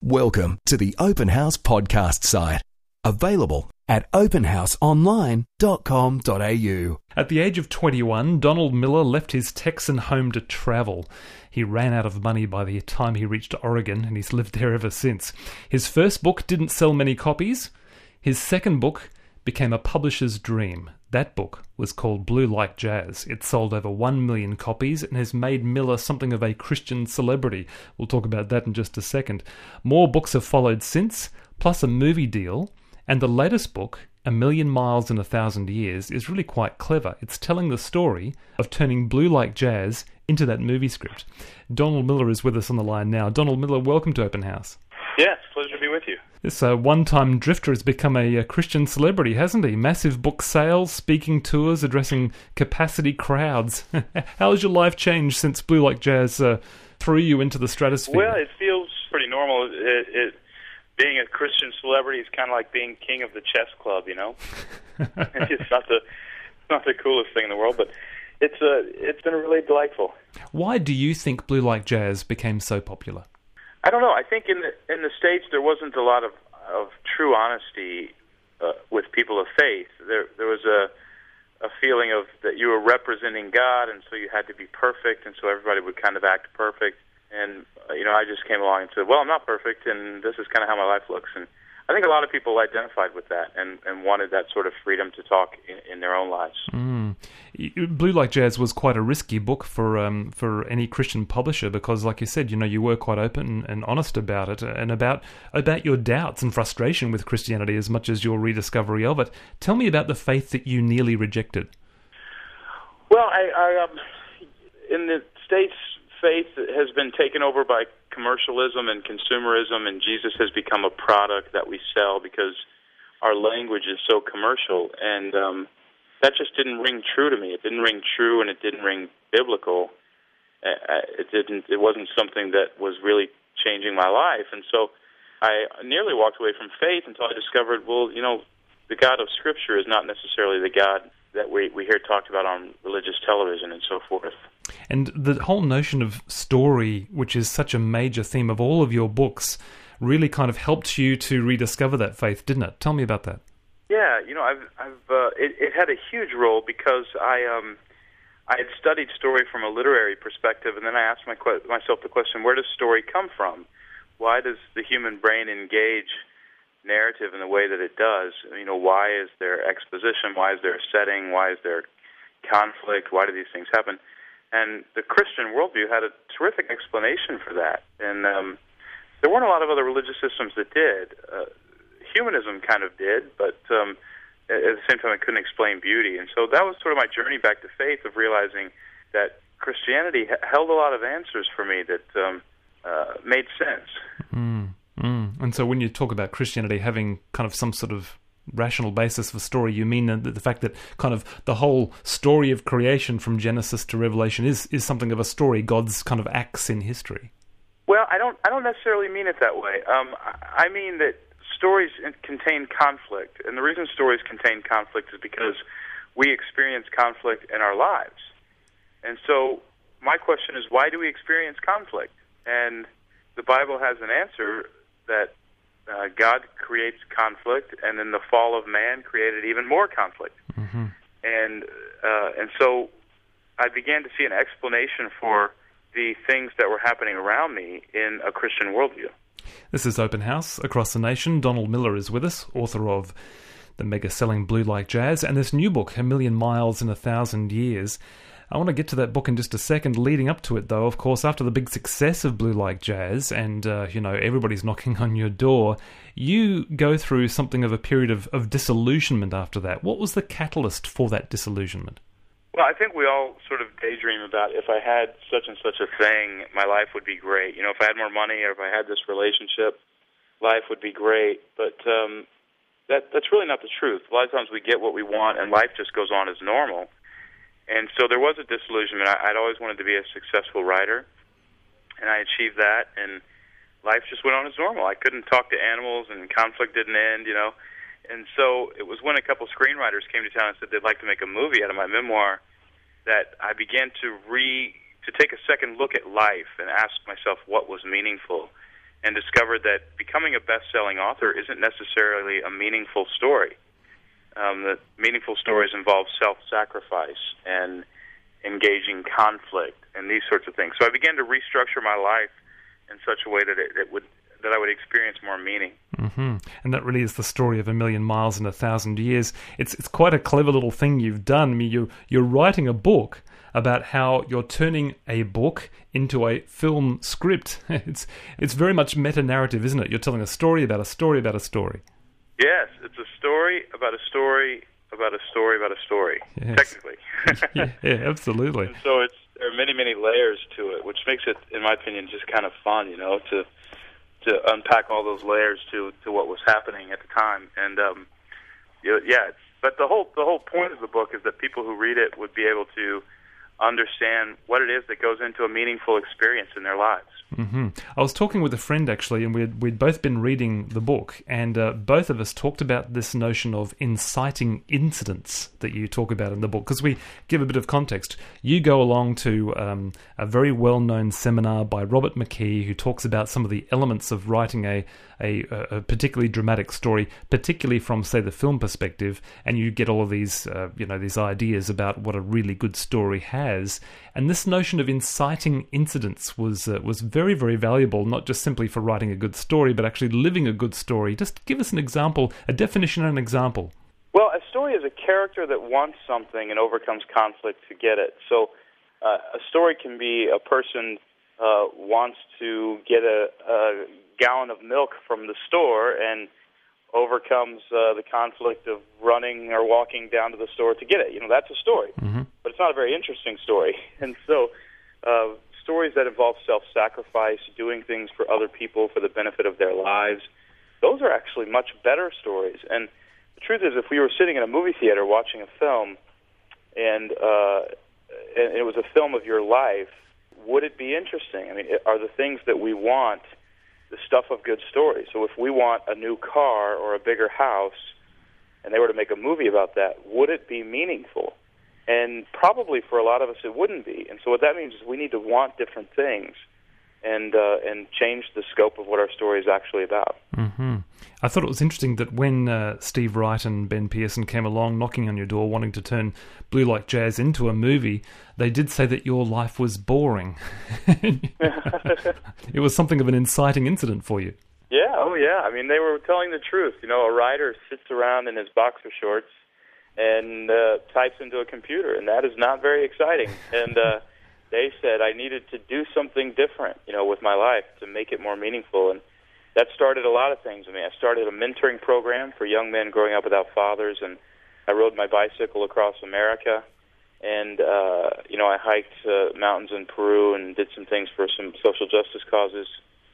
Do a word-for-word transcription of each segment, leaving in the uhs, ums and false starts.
Welcome to the Open House podcast site. Available at open house online dot com dot a u. At the age of twenty-one, Donald Miller left his Texan home to travel. He ran out of money by the time he reached Oregon, and he's lived there ever since. His first book didn't sell many copies. His second book became a publisher's dream. That book was called Blue Like Jazz. It sold over one million copies and has made Miller something of a Christian celebrity. We'll talk about that in just a second. More books have followed since, plus a movie deal. And the latest book, A Million Miles in a Thousand Years, is really quite clever. It's telling the story of turning Blue Like Jazz into that movie script. Donald Miller is with us on the line now. Donald Miller, welcome to Open House. Yes, pleasure to be with you. This uh, one-time drifter has become a, a Christian celebrity, hasn't he? Massive book sales, speaking tours, addressing capacity crowds. How has your life changed since Blue Like Jazz uh, threw you into the stratosphere? Well, it feels pretty normal. It, it, being a Christian celebrity is kind of like being king of the chess club, you know? It's not the not the coolest thing in the world, but it's uh, it's been really delightful. Why do you think Blue Like Jazz became so popular? I don't know. I think in the in the States there wasn't a lot of, of true honesty uh, with people of faith. There there was a a feeling of that you were representing God, and so you had to be perfect, and so everybody would kind of act perfect. And uh, you know, I just came along and said, "Well, I'm not perfect, and this is kind of how my life looks." And I think a lot of people identified with that and, and wanted that sort of freedom to talk in, in their own lives. Mm. Blue Like Jazz was quite a risky book for um, for any Christian publisher because, like you said, you know, you were quite open and honest about it and about about your doubts and frustration with Christianity as much as your rediscovery of it. Tell me about the faith that you nearly rejected. Well, I, I um, in the States, faith has been taken over by commercialism and consumerism, and Jesus has become a product that we sell because our language is so commercial, and um, that just didn't ring true to me. It didn't ring true, and it didn't ring biblical. It didn't. It wasn't something that was really changing my life, and so I nearly walked away from faith until I discovered, well, you know, the God of Scripture is not necessarily the God that we, we hear talked about on religious television and so forth. And the whole notion of story, which is such a major theme of all of your books, really kind of helped you to rediscover that faith, didn't it? Tell me about that. Yeah, you know, I've, I've, uh, it, it had a huge role because I, um, I had studied story from a literary perspective, and then I asked my, myself the question: where does story come from? Why does the human brain engage narrative in the way that it does? You know, why is there exposition? Why is there a setting? Why is there conflict? Why do these things happen? And the Christian worldview had a terrific explanation for that. And um, there weren't a lot of other religious systems that did. Uh, humanism kind of did, but um, at the same time it couldn't explain beauty. And so that was sort of my journey back to faith, of realizing that Christianity h- held a lot of answers for me that um, uh, made sense. Mm, mm. And so when you talk about Christianity having kind of some sort of rational basis for story, you mean the, the fact that kind of the whole story of creation from Genesis to Revelation is, is something of a story, God's kind of acts in history? Well, I don't I don't necessarily mean it that way. Um, I mean that stories contain conflict, and the reason stories contain conflict is because we experience conflict in our lives. And so my question is, why do we experience conflict? And the Bible has an answer that Uh, God creates conflict, and then the fall of man created even more conflict. Mm-hmm. And uh, and so I began to see an explanation for the things that were happening around me in a Christian worldview. This is Open House across the nation. Donald Miller is with us, author of the mega-selling Blue Like Jazz, and this new book, A Million Miles in a Thousand Years. I want to get to that book in just a second. Leading up to it, though, of course, after the big success of Blue Like Jazz, and, uh, you know, everybody's knocking on your door, you go through something of a period of, of disillusionment after that. What was the catalyst for that disillusionment? Well, I think we all sort of daydream about, if I had such and such a thing, my life would be great. You know, if I had more money or if I had this relationship, life would be great. But um, that that's really not the truth. A lot of times we get what we want, and life just goes on as normal. And so there was a disillusionment. I, I'd always wanted to be a successful writer, and I achieved that, and life just went on as normal. I couldn't talk to animals, and conflict didn't end, you know. And so it was when a couple screenwriters came to town and said they'd like to make a movie out of my memoir that I began to re to take a second look at life and ask myself what was meaningful. and discovered that becoming a best-selling author isn't necessarily a meaningful story. Um, that meaningful stories involve self-sacrifice and engaging conflict and these sorts of things. So I began to restructure my life in such a way that it, it would that I would experience more meaning. Mm-hmm. And that really is the story of A Million Miles in a Thousand Years. It's it's quite a clever little thing you've done. I mean, you you're writing a book about how you're turning a book into a film script. It's it's very much meta-narrative, isn't it? You're telling a story about a story about a story. Yes, it's a story about a story about a story about a story, yes. technically. yeah, yeah, absolutely. And so it's there are many, many layers to it, which makes it, in my opinion, just kind of fun, you know, to to unpack all those layers to, to what was happening at the time. And um, you know, yeah, it's, but the whole the whole point of the book is that people who read it would be able to understand what it is that goes into a meaningful experience in their lives. Mm-hmm. I was talking with a friend, actually, and we'd, we'd both been reading the book, and uh, both of us talked about this notion of inciting incidents that you talk about in the book, because we give a bit of context. You go along to um, a very well-known seminar by Robert McKee, who talks about some of the elements of writing a, a, a particularly dramatic story, particularly from, say, the film perspective, and you get all of these, uh, you know, these ideas about what a really good story has. And this notion of inciting incidents was uh, was very, very valuable, not just simply for writing a good story, but actually living a good story. Just give us an example, a definition and an example. Well, a story is a character that wants something and overcomes conflict to get it. So uh, a story can be a person uh, wants to get a, a gallon of milk from the store and overcomes uh, the conflict of running or walking down to the store to get it. You know, that's a story. Mm-hmm. But it's not a very interesting story. And so uh, stories that involve self-sacrifice, doing things for other people for the benefit of their lives, those are actually much better stories. And the truth is, if we were sitting in a movie theater watching a film and, uh, and it was a film of your life, would it be interesting? I mean, are the things that we want the stuff of good stories? So if we want a new car or a bigger house and they were to make a movie about that, would it be meaningful? And probably for a lot of us it wouldn't be. And so what that means is we need to want different things and uh, and change the scope of what our story is actually about. Mm-hmm. I thought it was interesting that when uh, Steve Wright and Ben Pearson came along knocking on your door wanting to turn Blue Like Jazz into a movie, they did say that your life was boring. It was something of an inciting incident for you. Yeah, oh yeah. I mean, they were telling the truth. You know, a writer sits around in his boxer shorts and uh, types into a computer, and that is not very exciting. And uh, they said I needed to do something different, you know, with my life to make it more meaningful. And that started a lot of things. I mean, I started a mentoring program for young men growing up without fathers, and I rode my bicycle across America. And, uh, you know, I hiked uh, mountains in Peru and did some things for some social justice causes.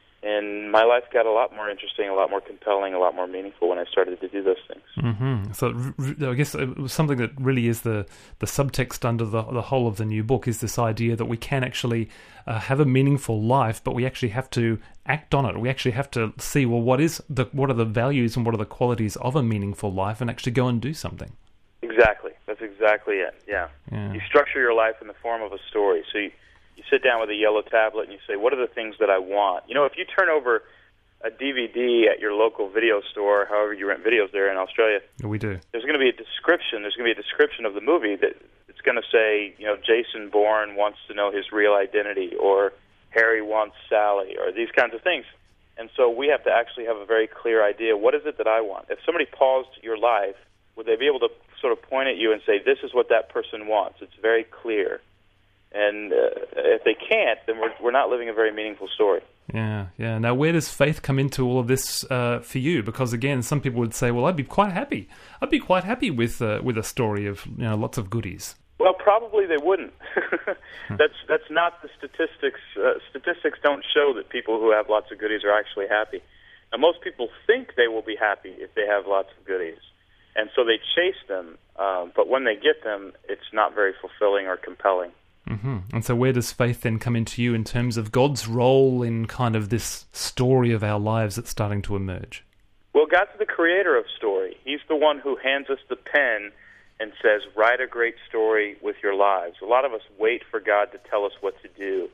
And my life got a lot more interesting, a lot more compelling, a lot more meaningful when I started to do those things. Mm-hmm. So I guess it was something that really is the, the subtext under the, the whole of the new book is this idea that we can actually uh, have a meaningful life, but we actually have to act on it. We actually have to see, well, what is the what are the values and what are the qualities of a meaningful life and actually go and do something. Exactly. That's exactly it, yeah. yeah. You structure your life in the form of a story. So you, you sit down with a yellow tablet and you say, what are the things that I want? You know, if you turn over a D V D at your local video store, however you rent videos there in Australia, we do. There's going to be a description. There's going to be a description of the movie that it's going to say, you know, Jason Bourne wants to know his real identity, or Harry wants Sally, or these kinds of things. And so we have to actually have a very clear idea. What is it that I want? If somebody paused your life, would they be able to sort of point at you and say, this is what that person wants? It's very clear. And uh, if they can't, then we're we're not living a very meaningful story. Yeah, yeah. Now, where does faith come into all of this uh, for you? Because again, some people would say, "Well, I'd be quite happy. I'd be quite happy with uh, with a story of you know lots of goodies." Well, probably they wouldn't. that's that's not the statistics. Uh, statistics don't show that people who have lots of goodies are actually happy. Now, most people think they will be happy if they have lots of goodies, and so they chase them. Um, but when they get them, it's not very fulfilling or compelling. Mm-hmm. And so where does faith then come into you in terms of God's role in kind of this story of our lives that's starting to emerge? Well, God's the creator of story. He's the one who hands us the pen and says, write a great story with your lives. A lot of us wait for God to tell us what to do.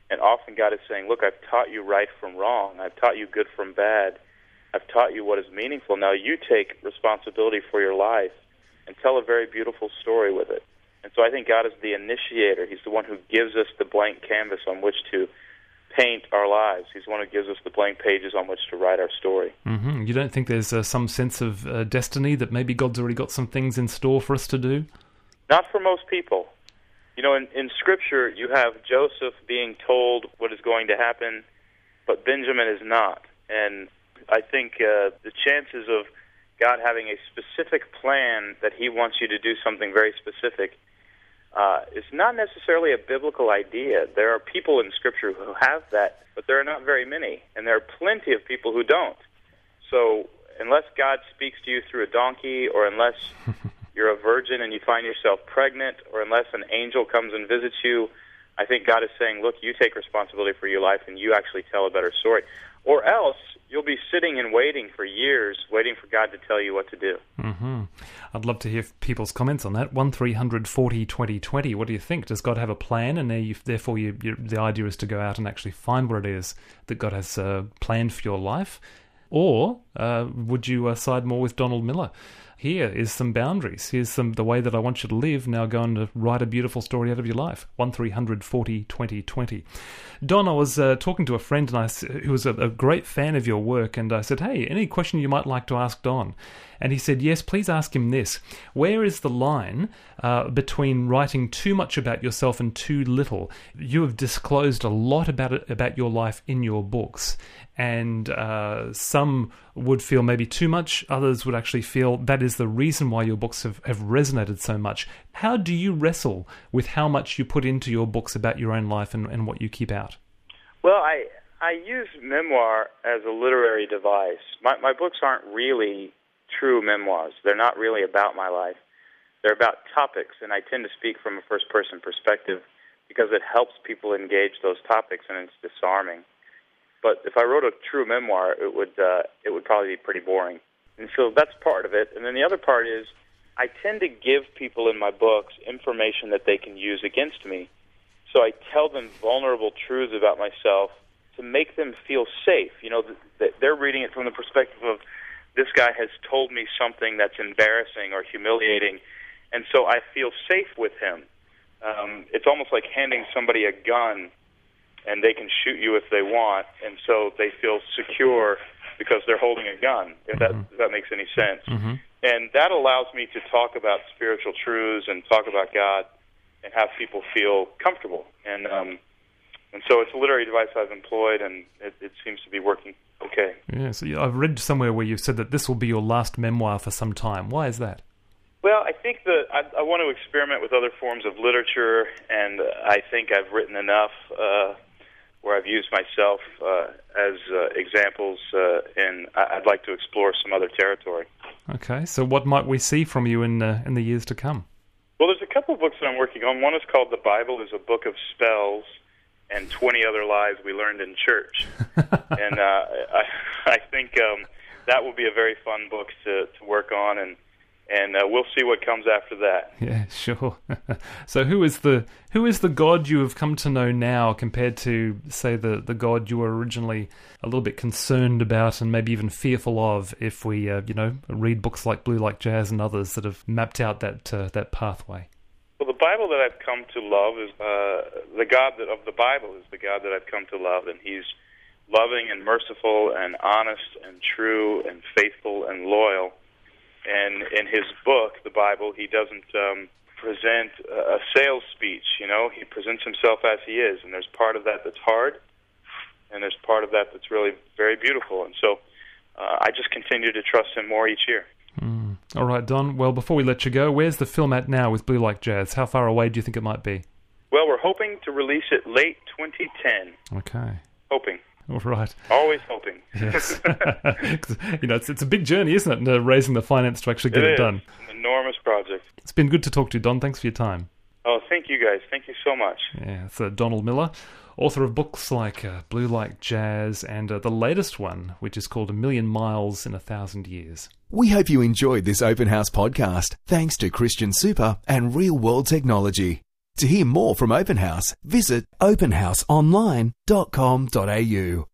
And often God is saying, look, I've taught you right from wrong. I've taught you good from bad. I've taught you what is meaningful. Now you take responsibility for your life and tell a very beautiful story with it. And so I think God is the initiator. He's the one who gives us the blank canvas on which to paint our lives. He's the one who gives us the blank pages on which to write our story. Mm-hmm. You don't think there's uh, some sense of uh, destiny, that maybe God's already got some things in store for us to do? Not for most people. You know, in, in Scripture, you have Joseph being told what is going to happen, but Benjamin is not. And I think uh, the chances of God having a specific plan that he wants you to do something very specific uh, is not necessarily a biblical idea. There are people in Scripture who have that, but there are not very many, and there are plenty of people who don't. So unless God speaks to you through a donkey, or unless you're a virgin and you find yourself pregnant, or unless an angel comes and visits you, I think God is saying, look, you take responsibility for your life and you actually tell a better story. Or else you'll be sitting and waiting for years, waiting for God to tell you what to do. Mm-hmm. I'd love to hear people's comments on that. one three hundred forty twenty twenty. What do you think? Does God have a plan, and you, therefore you, you, the idea is to go out and actually find what it is that God has uh, planned for your life? Or uh, would you uh, side more with Donald Miller? Here is some boundaries. Here's some the way that I want you to live. Now go and write a beautiful story out of your life. one three hundred forty twenty twenty. Don, I was uh, talking to a friend and I, who was a, a great fan of your work, and I said, hey, any question you might like to ask Don? And he said, yes, please ask him this. Where is the line uh, between writing too much about yourself and too little? You have disclosed a lot about it, about your life in your books, and uh, some would feel maybe too much. Others would actually feel that is the reason why your books have, have resonated so much. How do you wrestle with how much you put into your books about your own life and, and what you keep out? Well, I I use memoir as a literary device. My, my books aren't really true memoirs. They're not really about my life. They're about topics, and I tend to speak from a first-person perspective because it helps people engage those topics, and it's disarming. But if I wrote a true memoir, it would uh, it would probably be pretty boring. And so that's part of it. And then the other part is I tend to give people in my books information that they can use against me. So I tell them vulnerable truths about myself to make them feel safe. You know, th- they're reading it from the perspective of, this guy has told me something that's embarrassing or humiliating, and so I feel safe with him. Um, it's almost like handing somebody a gun, and they can shoot you if they want, and so they feel secure because they're holding a gun, if that, if that makes any sense. Mm-hmm. And that allows me to talk about spiritual truths and talk about God and have people feel comfortable. And um, and so it's a literary device I've employed, and it, it seems to be working okay. Yeah, so I've read somewhere where you said that this will be your last memoir for some time. Why is that? Well, I think that I, I want to experiment with other forms of literature, and I think I've written enough uh, where I've used myself uh, as uh, examples, uh, and I'd like to explore some other territory. Okay, so what might we see from you in uh, in the years to come? Well, there's a couple of books that I'm working on. One is called The Bible is a Book of Spells, and twenty Other Lies We Learned in Church. and uh, I, I think um, that will be a very fun book to, to work on, and and uh, we'll see what comes after that. Yeah, sure. So who is the who is the God you have come to know now compared to, say, the, the God you were originally a little bit concerned about and maybe even fearful of, if we, uh, you know, read books like Blue Like Jazz and others that have mapped out that uh, that pathway? Well, the Bible that I've come to love is uh, the God that, of the Bible is the God that I've come to love, and He's loving and merciful and honest and true and faithful and loyal. And in His book, the Bible, He doesn't um, present a sales speech. You know, He presents Himself as He is, and there's part of that that's hard, and there's part of that that's really very beautiful. And so uh, I just continue to trust Him more each year. Mm. All right, Don. Well, before we let you go, where's the film at now with Blue Like Jazz? How far away do you think it might be? Well, we're hoping to release it late twenty ten. Okay. Hoping. All right. Always hoping. Yes. You know, it's it's a big journey, isn't it, uh, raising the finance to actually get it, it is. done. An enormous project. It's been good to talk to you, Don. Thanks for your time. Oh, thank you guys. Thank you so much. Yeah, it's uh, Donald Miller, author of books like uh, Blue Like Jazz and uh, the latest one, which is called A Million Miles in a Thousand Years. We hope you enjoyed this Open House podcast, thanks to Christian Super and Real World Technology. To hear more from Open House, visit open house online dot com dot a u.